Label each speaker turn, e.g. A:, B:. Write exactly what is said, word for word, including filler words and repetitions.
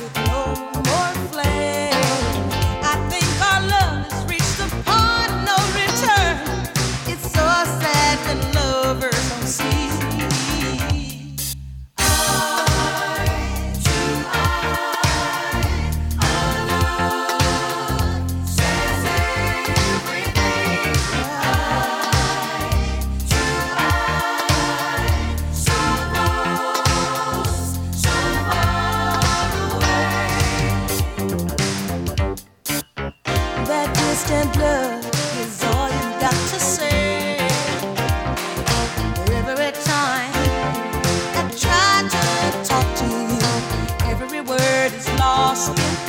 A: with no more flame. I think our love has reached the point of no return. It's so sad when lovers don't see. Eye to eye, our love says everything. Eye to eye, so close, so far away. That distant love is all you got to say. Every time I try to talk to you, every word is lost in